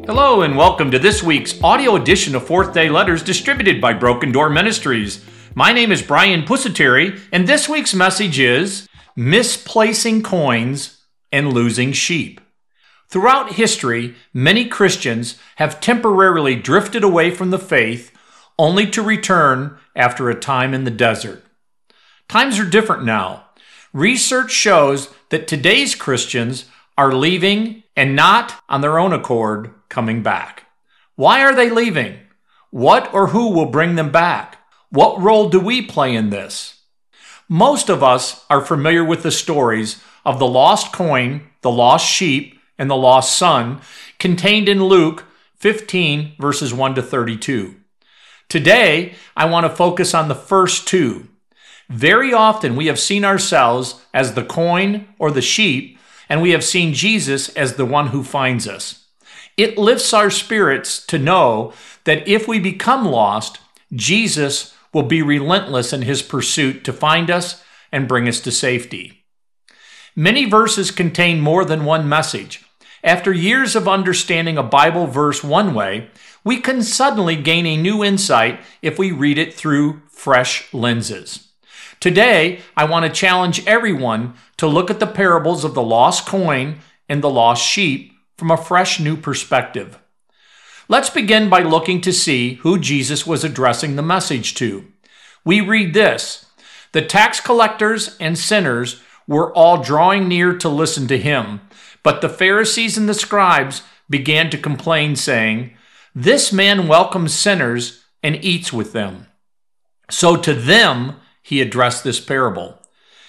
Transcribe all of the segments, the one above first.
Hello and welcome to this week's audio edition of Fourth Day Letters distributed by Broken Door Ministries. My name is Brian Pusateri, and this week's message is Misplacing Coins and Losing Sheep. Throughout history, many Christians have temporarily drifted away from the faith only to return after a time in the desert. Times are different now. Research shows that today's Christians are leaving and not on their own accord coming back. Why are they leaving? What or who will bring them back? What role do we play in this? Most of us are familiar with the stories of the lost coin, the lost sheep, and the lost son contained in Luke 15 verses 1 to 32. Today, I want to focus on the first two. Very often we have seen ourselves as the coin or the sheep, and we have seen Jesus as the one who finds us. It lifts our spirits to know that if we become lost, Jesus will be relentless in his pursuit to find us and bring us to safety. Many verses contain more than one message. After years of understanding a Bible verse one way, we can suddenly gain a new insight if we read it through fresh lenses. Today, I want to challenge everyone to look at the parables of the lost coin and the lost sheep from a fresh new perspective. Let's begin by looking to see who Jesus was addressing the message to. We read this: "The tax collectors and sinners were all drawing near to listen to him, but the Pharisees and the scribes began to complain, saying, 'This man welcomes sinners and eats with them.' So to them he addressed this parable."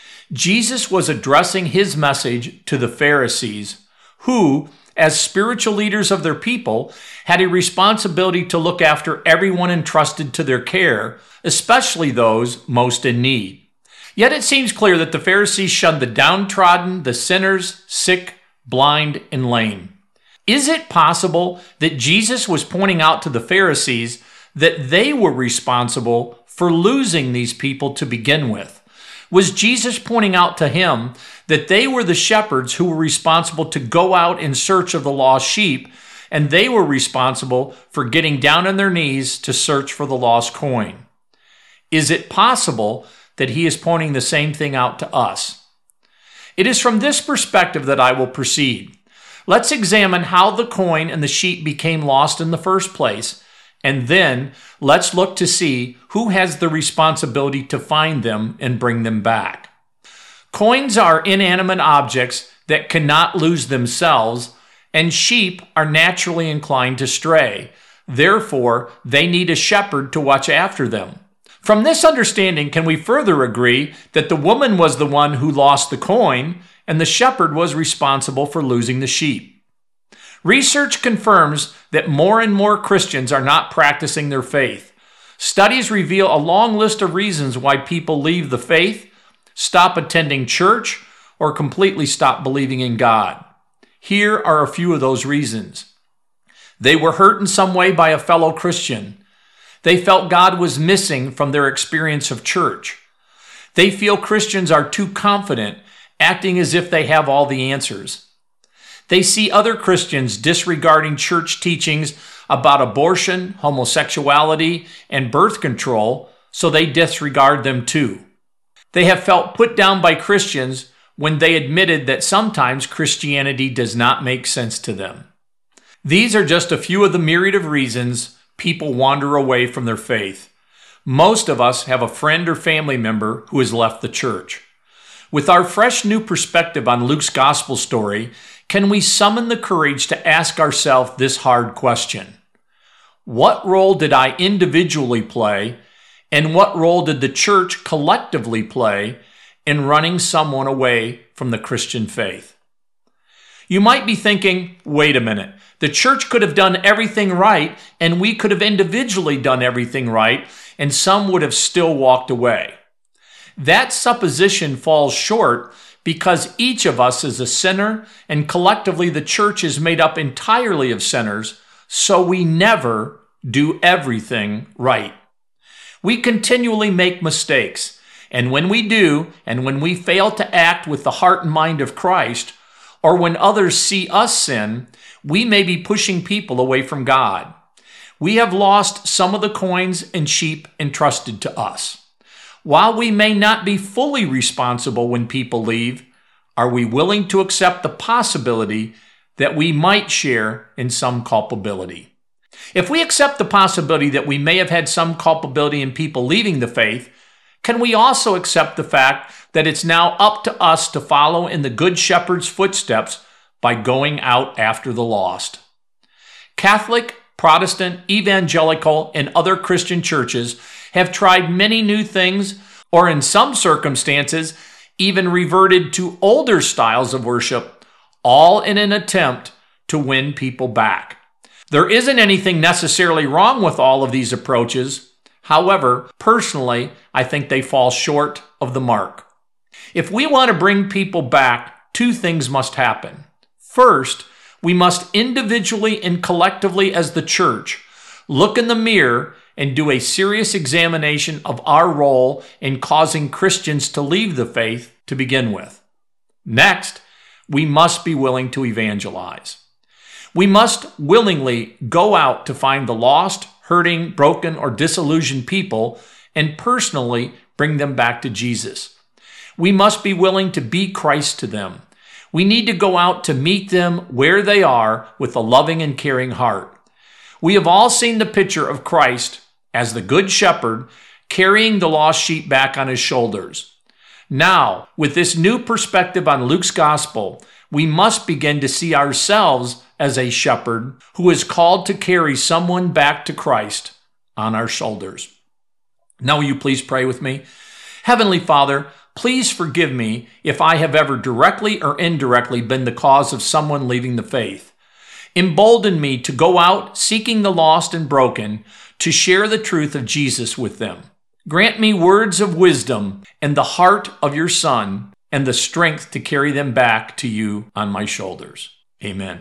Jesus was addressing his message to the Pharisees, who, as spiritual leaders of their people, had a responsibility to look after everyone entrusted to their care, especially those most in need. Yet it seems clear that the Pharisees shunned the downtrodden, the sinners, sick, blind, and lame. Is it possible that Jesus was pointing out to the Pharisees that they were responsible for losing these people to begin with? Was Jesus pointing out to him that they were the shepherds who were responsible to go out in search of the lost sheep, and they were responsible for getting down on their knees to search for the lost coin? Is it possible that he is pointing the same thing out to us? It is from this perspective that I will proceed. Let's examine how the coin and the sheep became lost in the first place, and then let's look to see who has the responsibility to find them and bring them back. Coins are inanimate objects that cannot lose themselves, and sheep are naturally inclined to stray. Therefore, they need a shepherd to watch after them. From this understanding, can we further agree that the woman was the one who lost the coin and the shepherd was responsible for losing the sheep? Research confirms that more and more Christians are not practicing their faith. Studies reveal a long list of reasons why people leave the faith, stop attending church, or completely stop believing in God. Here are a few of those reasons. They were hurt in some way by a fellow Christian. They felt God was missing from their experience of church. They feel Christians are too confident, acting as if they have all the answers. They see other Christians disregarding church teachings about abortion, homosexuality, and birth control, so they disregard them too. They have felt put down by Christians when they admitted that sometimes Christianity does not make sense to them. These are just a few of the myriad of reasons people wander away from their faith. Most of us have a friend or family member who has left the church. With our fresh new perspective on Luke's gospel story, can we summon the courage to ask ourselves this hard question? What role did I individually play, and what role did the church collectively play in running someone away from the Christian faith? You might be thinking, wait a minute, the church could have done everything right, and we could have individually done everything right, and some would have still walked away. That supposition falls short because each of us is a sinner, and collectively the church is made up entirely of sinners, so we never do everything right. We continually make mistakes, and when we do, and when we fail to act with the heart and mind of Christ, or when others see us sin, we may be pushing people away from God. We have lost some of the coins and sheep entrusted to us. While we may not be fully responsible when people leave, are we willing to accept the possibility that we might share in some culpability? If we accept the possibility that we may have had some culpability in people leaving the faith, can we also accept the fact that it's now up to us to follow in the Good Shepherd's footsteps by going out after the lost? Catholic, Protestant, evangelical, and other Christian churches have tried many new things, or in some circumstances, even reverted to older styles of worship, all in an attempt to win people back. There isn't anything necessarily wrong with all of these approaches. However, personally, I think they fall short of the mark. If we want to bring people back, two things must happen. First, we must individually and collectively as the church look in the mirror and do a serious examination of our role in causing Christians to leave the faith to begin with. Next, we must be willing to evangelize. We must willingly go out to find the lost, hurting, broken, or disillusioned people and personally bring them back to Jesus. We must be willing to be Christ to them. We need to go out to meet them where they are with a loving and caring heart. We have all seen the picture of Christ as the Good Shepherd carrying the lost sheep back on his shoulders. Now, with this new perspective on Luke's gospel, we must begin to see ourselves as a shepherd who is called to carry someone back to Christ on our shoulders. Now, will you please pray with me? Heavenly Father, please forgive me if I have ever directly or indirectly been the cause of someone leaving the faith. Embolden me to go out seeking the lost and broken, to share the truth of Jesus with them. Grant me words of wisdom and the heart of your Son and the strength to carry them back to you on my shoulders. Amen.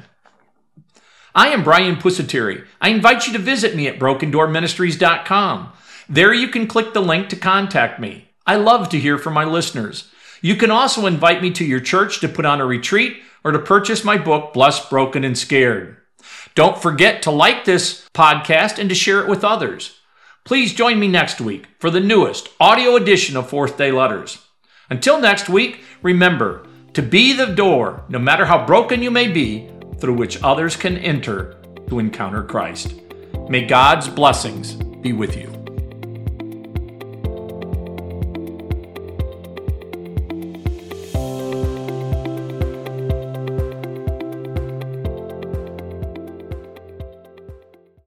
I am Brian Pusateri. I invite you to visit me at brokendoorministries.com. There you can click the link to contact me. I love to hear from my listeners. You can also invite me to your church to put on a retreat or to purchase my book, Blessed, Broken, and Scared. Don't forget to like this podcast and to share it with others. Please join me next week for the newest audio edition of Fourth Day Letters. Until next week, remember to be the door, no matter how broken you may be, through which others can enter to encounter Christ. May God's blessings be with you.